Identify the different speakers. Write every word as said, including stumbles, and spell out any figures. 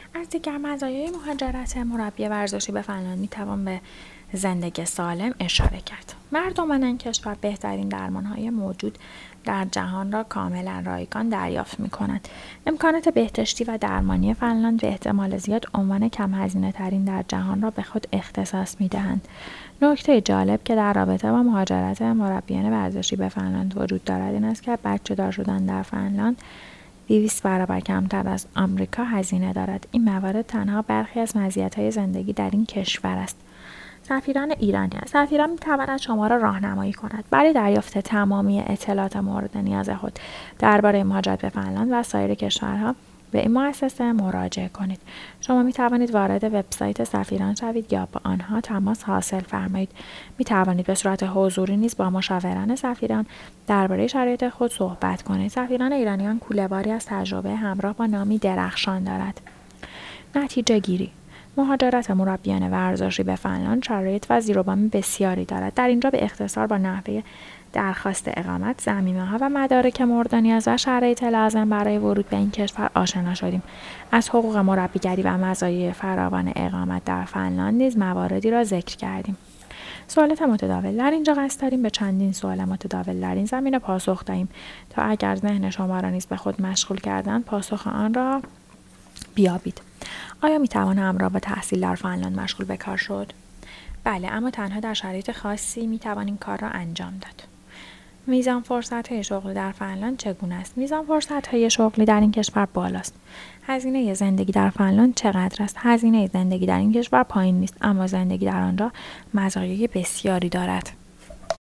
Speaker 1: از دیگر مزایای مهاجرت مربی ورزشی به فنلاند میتوان به زندگی سالم اشاره کرد. مردمان این کشور بهترین درمانهای موجود در جهان را کاملا رایگان دریافت می‌کنند. امکانات بهداشتی و درمانی فنلاند به احتمال زیاد عنوان کم هزینه ترین در جهان را به خود اختصاص می‌دهند. نکته جالب که در رابطه با مهاجرت مربیان ورزشی به فنلاند وجود دارد این است که بچه دار شدن در فنلاند دویست برابر کمتر از آمریکا هزینه دارد. این موارد تنها برخی از مزیت‌های زندگی در این کشور است. سفیران ایرانی است. سفیران می‌تواند شما را راهنمایی کند برای دریافت تمامی اطلاعات مورد نیاز خود درباره مهاجرت به فنلاند و سایر کشورها به این مؤسسه مراجعه کنید. شما می توانید وارد وبسایت سفیران شوید یا با آنها تماس حاصل فرمایید. می توانید به صورت حضوری نیز با مشاوران سفیران درباره شرایط خود صحبت کنید. سفیران ایرانیان کوله‌باری از تجربه همراه با نامی درخشان دارد. نتیجه گیری: مهاجرت مربیان ورزشی به فنلاند شرایط و زیر و بم بسیاری دارد. در اینجا به اختصار با نحوه درخواست اقامت، ضمیمه‌ها و مدارک مورد نیاز و شرایط لازم برای ورود به این کشور آشنا شدیم. از حقوق مربیگری و مزایای فراوان اقامت در فنلاند نیز مواردی را ذکر کردیم. سوالات متداول: در اینجا قصد داریم به چندین سوال متداول در این زمینه پاسخ دهیم تا اگر ذهن شما را نیز به خود مشغول کردن پاسخ آن را بیابید. آیا می توان همراه با تحصیل در فنلاند مشغول به کار شد؟ بله، اما تنها در شرایط خاصی می توان این کار را انجام داد. میزان فرصت‌های شغلی در فنلاند چگونه است؟ میزان فرصت‌های شغلی در این کشور بالاست. هزینه زندگی در فنلاند چقدر است؟ هزینه زندگی در این کشور پایین نیست، اما زندگی در آنجا مزایای بسیاری دارد.